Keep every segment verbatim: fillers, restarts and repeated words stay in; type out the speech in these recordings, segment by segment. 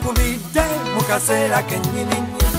wankubidde mu kaseera kennyini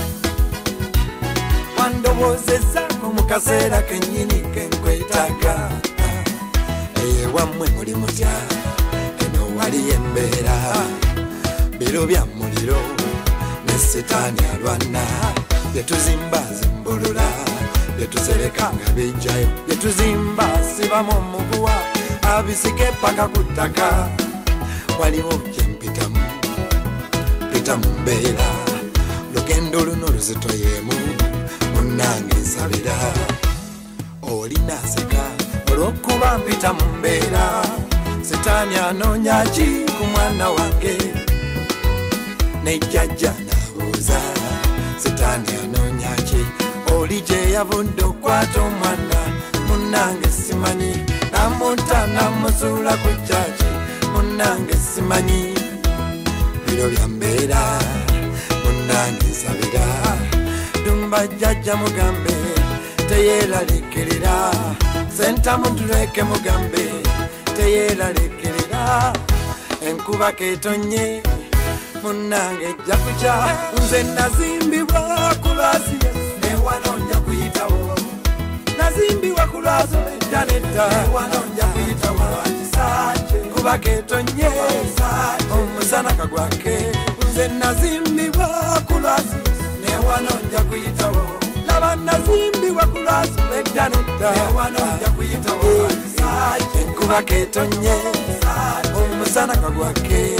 wandowoozezzaako mu kaseera kennyini kenkwetaaga eyewammwe muli mutya eno wali embeera biro bya muliro ne setaani alwana byetuzimba zimbulula byetusereka nga bijjayo byetuzimba sibamu omuguwa abisike paka ku ttaka waliwo kyempitamu pita mu mbeera lugendo luno luzito yeemu munnange nsabira olinaaseka olw'okuba mpita mu mbeera setaani anoonya ki ku mwana wange nejjajja n'abuuza setaani anoonya ki oli gye yavudde okwata omwana munnange simanyi namunta namusuula ku kyaki munnange simanyi biro bya mbeera munnange nsabira dumba jjajja mugambe teyeeraliikirira sentamu tuleke mugambe teyeeraliikirira enkuba keetonye munnange ejja kukya nze nazimbibwa ku lwasi newano nja kuyitawo nazimbibwa ku lwazo edda nedda newano nja kuyitawo kisanje kuba keetonye omusana kagwake nze nazimbibwa ku lwazi newano nja kuyitawo laba nazimbibwa ku lwazi edda nedda newano nja kuyitawo kisanje kuba keetonye omusana kagwake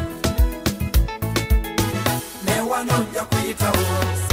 newano nja kuyitawo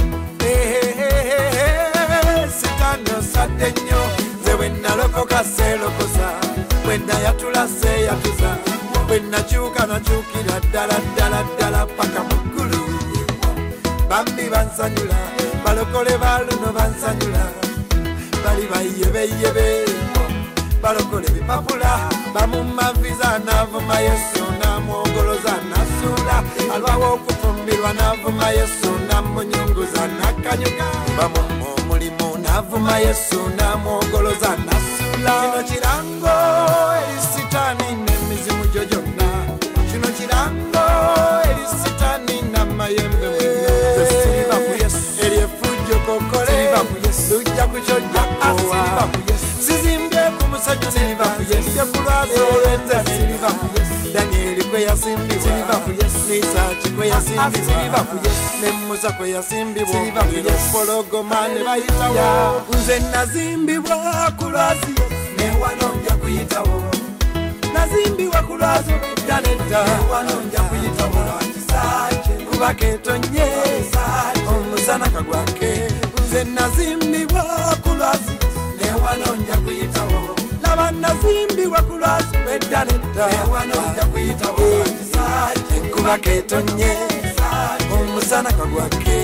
sitaani osadde nnyo nze bwe nalokoka seelokosa bwe nayatula seeyatuza bwe nakyuka nakyukira ddala ddala ddala paka mu ggulu bambi bansanyula balokole baluno bansanyula bali bayebeyebe balokole bipapula bamumma viza n'avuma yesu n'amwogoloza n'asuula alwawo okufumbirwa n'avuma yesu n'amunyunguza n'akanyuga bamumma omulimu n'avuma yesu n'amwogoloza n'asuula kino kirango eri sitaani n'emizimu gyo gyonna kino kirango eri sitaani n'amayembe mwenna siriba ku yesu eri effujjo kokole lujja kukyojjakowa sizimbye ku musajja siriba ku yesu ku lwazo olwenze siriba ku yesu Danieli kwe yasimbibwa Isaaki kwe yasimbibwa ne Musa kwe yasimbibwa Pologoma ne bayitawo nze nazimbibwa ku lwazi newano nja kuyitawo nazimbibwa ku lwazi edda nedda newano nja kuyitawo kisanje kuba keetonye omusana kagwake nze nazimbibwa ku lwazi newano nja kuyitawo laba nazimbibwa ku lwazi edda nedda newano nja kuyitawo kisanje kuba keetonye omusana kagwake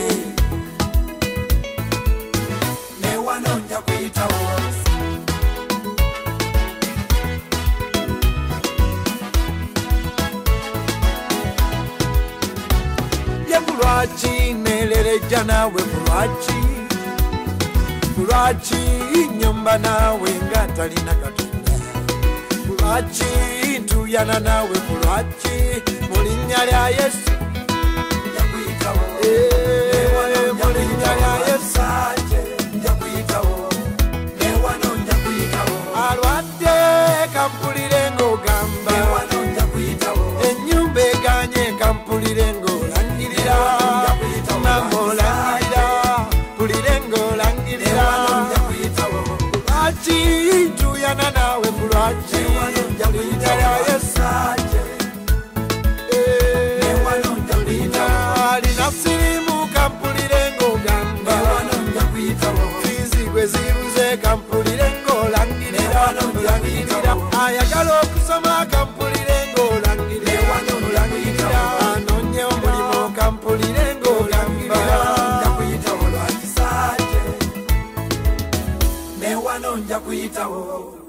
newano nja kuyitawo lwaki nelerejja naawe kulwaki kulwaki nyumba naawe nga talina katonda kulwaki ntuyana naawe kulwaki mu linnya lya yesu nja kuyitawo mu linnya lya yesu nja kuyitawo newano nja kuyitawo alwadde kampulire ng'ogamba newano nja kuyitawo ennyumba eganye kampulire ng'olangirira namolangirira pulire ng'olangirira kulwaki ntuyana naawe kulwaki linnya lya yesu alina sirimu kampulire ng'ogamba fiizi gwe zibuze kampulire ng'olangirira ayagala okusoma kampulire ng'olangirira anonye omulimu kampulire ng'olangirira nja kuyitawo